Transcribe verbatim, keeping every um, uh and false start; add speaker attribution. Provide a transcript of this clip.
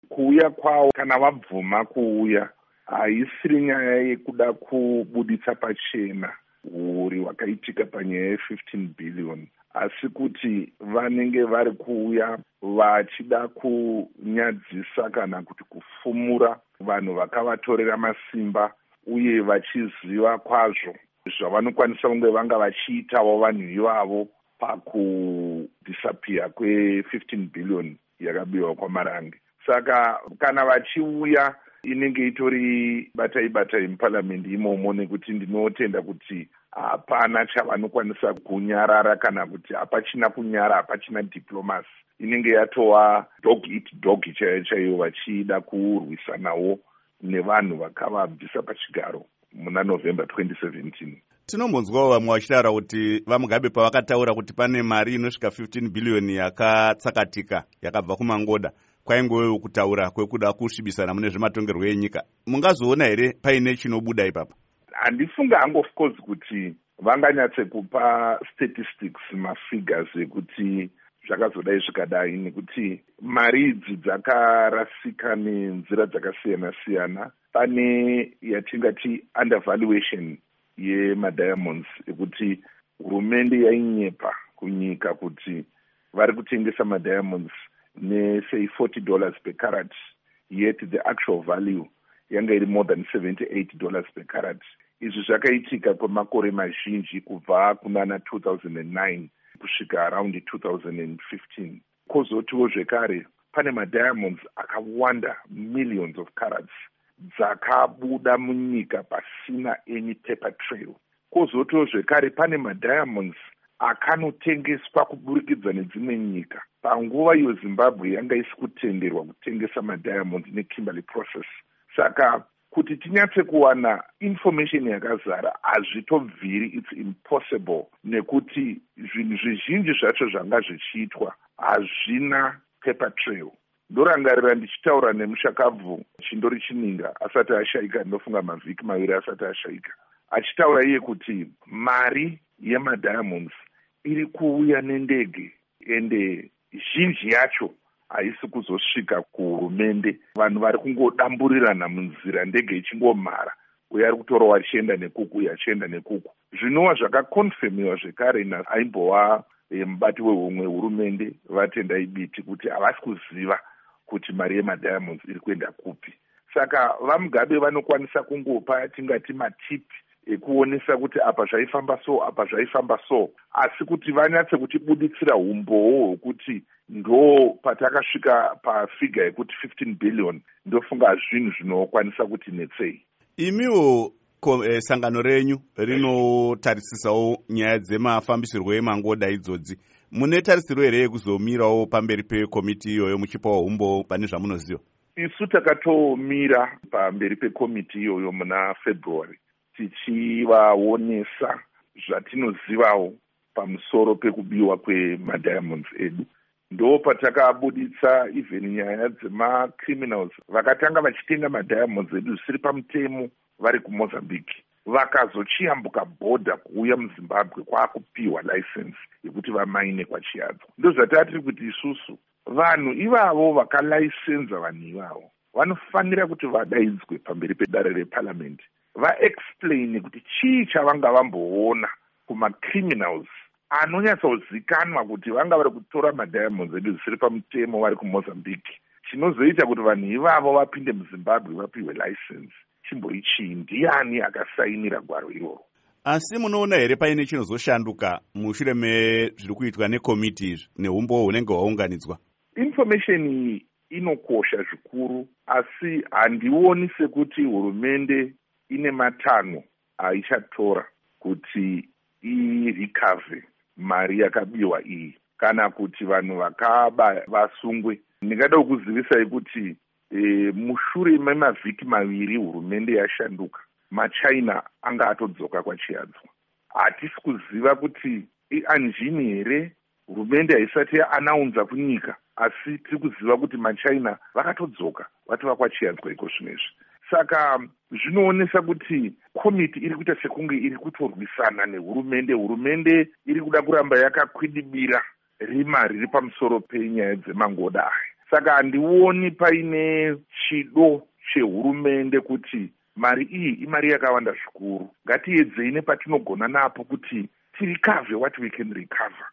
Speaker 1: Kuuya kwavo kana vabvuma kuuya haisiri nyaya yekuda kubuditsa pachena uri wakaitika panyaya ye-fifteen billion, asi kuti vanenge vari kuuya vachida kunyadzisa kana kuti kufumura vanhu vakavatorera masimba uye vachiziva kwazvo zvavanokwanisa kunge vanga vachiitawo vanhu ivavo pakudisappear kwe-fifteen billion yakabiwa kwaMarange. Saka kana vachiuya inenge itori batai batai muparliament imomo, nekuti ndinotenda kuti hapana chavanokwanisa kunyarara kana kuti hapachina kunyara, hapachina diplomacy. Inenge yatova dog eat dog chaiyo chaiyo vachida kurwisanawo nevanhu vakavabvisa pachigaro muna November twenty seventeen.
Speaker 2: Tinombonzwawo vamwe vachitaura kuti vaMugabe pavakataura kuti pane mari inosvika fifteen billion yakatsakatika yakabva kuMangoda, kwaingowewo kutaura kwekuda kusvibisana mune zvematongerwo enyika. Mungazoona here paine chinobuda ipapo?
Speaker 1: Handifunga hangu of course kuti vanganyatse kupa statistics mafigures ekuti zvakazodai zvikadai, nekuti mari idzi dzakarasika nenzira dzakasiyana siyana. Pane yatingati undervaluation yemadiamonds, ekuti hurumende yainyepa kunyika kuti vari kutengesa madiamonds ne say forty dollars per carat, yet the actual value yanga iri more than seventy-eight dollars per carat. Izvi zvakaitika kwemakore mazhinji kubva kunana two thousand nine kusvika around two thousand fifteen. Kozotiwo zvekare pane madiamonds akawanda millions of carats dzakabuda munyika pasina any paper trail. Kozotiwo zvekare pane madiamonds akanotengeswa kuburikidza nedzimwe nyika panguva iyo Zimbabwe yanga isi kutenderwa kutengesa madiamonds neKimberley process. Saka kuti tinyatse kuwana information yakazara hazvitobviri, it's impossible, nekuti zvinhu zvizhinji zvacho zvanga zvichiitwa hazvina paper trail. Ndorangarira ndichitaura nemushakabvu Chindori Chininga asati ashaika, ndinofunga mavhiki maviri asati ashaika, achitaura iye kuti mari yemadiamonds iri kuuya nendege ende zhinji yacho haisi kuzosvika kuhurumende. Vanhu vari kungodamburirana munzira, ndege ichingomhara, uye ari kutorawo achienda nekuku, uye achienda nekuku. Zvinova zvakakonfirmiwa zvekare naimbova mubati wehumwe hurumende vaTendai Biti kuti havasi kuziva kuti mari yemadiamonds iri kuenda kupi. Saka vaMugabe vanokwanisa kungopa tingati matipi ekuonesa kuti apa zvaifamba so, apa zvaifamba so, asi kuti vanyatse kutibuditsira umbowo hwekuti ndo patakasvika pafiga yekuti fifteen billion, ndofunga zvinhu zvinokwanisa kuti netsei.
Speaker 2: Imiwo eh, sangano renyu rinotarisisawo nyaya dzemafambisirwo emangoda idzodzi. Mune tarisiro here yekuzomirawo pamberi pekomiti iyoyo muchipawo umbo pane zvamunoziva?
Speaker 1: Isu takatomira pamberi pekomiti iyoyo muna February tichivaonesa zvatinozivawo pamusoro pekubiwa kwemadiamonds edu. Ndo patakabuditsa even nyaya dzemacriminals vakatanga vachitenga madiamonds edu zvisiri pamutemo vari kuMozambique, vakazochiyambuka bhodha kuuya muZimbabwe kwakupiwa license yekuti vamaine kwaChiadzwa. Ndo zvatatiri kuti isusu vanhu ivavo vakalaisenza vanhu ivavo vanofanira kuti vadaidzwe pamberi pedare reparliament, vaexplain kuti chii chavanga vamboona kumacriminals anonyatsozikanwa kuti vanga vari kutora madiamonds edu zvisiri pamutemo vari kuMozambique, chinozoita kuti vanhu ivavo vapinde muZimbabwe vapiwe license. Chimbori chii? Ndiani akasainira gwaro iroro?
Speaker 2: Asi munoona here paine chinozoshanduka mushure mezviri kuitwa nekomiti izvi neumbo hunenge hwaunganidzwa?
Speaker 1: Information inokosha zvikuru, asi handioni sekuti hurumende ine matanho aichatora kuti irikavhe mari yakabiwa iyi, kana kuti vanhu vakaba vasungwe. Ndingada kukuzivisai kuti e, mushure memavhiki maviri hurumende yashanduka, maChina anga atodzoka kwaChiadzwa. Hatisi kuziva kuti ianjini here, hurumende haisati yaanaunza kunyika, asi tiri kuziva kuti maChina vakatodzoka vatova kwaChiadzwa iko zvinezvi. Saka zvinoonesa kuti komiti iri kuita sekunge iri kutorwisana nehurumende. Hurumende iri kuda kuramba yakakwidibira rima riri pamusoro penyaya dzemangoda aya. saka handioni paine chido chehurumende kuti mari iyi imari yakawanda zvikuru. Ngatiedzei nepatinogona napo kuti tirecover what we can recover.